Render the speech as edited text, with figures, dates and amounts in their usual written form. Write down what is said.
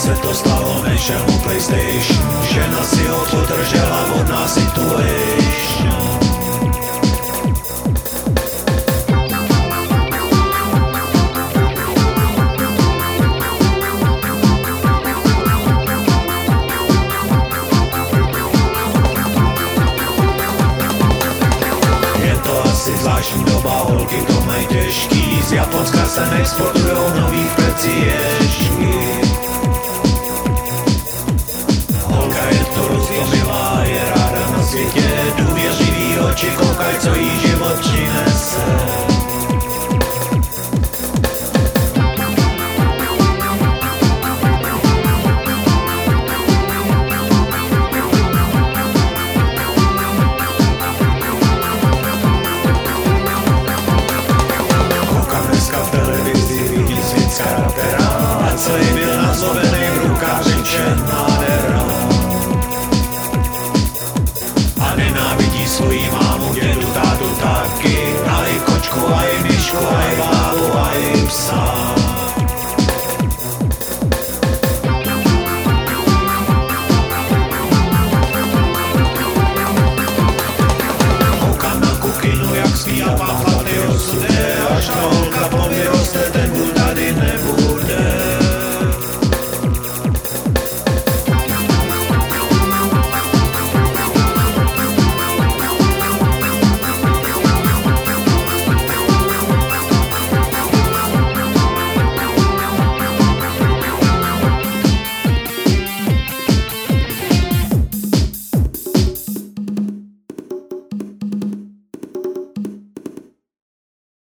se to stalo našemu PlayStation. Žena si ho podržela od nás situation. Zvláštní doba, holky to mají těžký. Z Japonska sem exportujou nový preci ježky. Holka je to rostomilá, je ráda na světě. Důvěřivý oči, koukaj, co jí život přinese. A celý byl nazlovený v rukách řečen nádhera. A nenávidí svojí mámu, dědu, tátu taky. A i kočku, a i myšku, a i bábu, a i psa. Koukám na kukinu, jak zpívá, chlapy odsudne až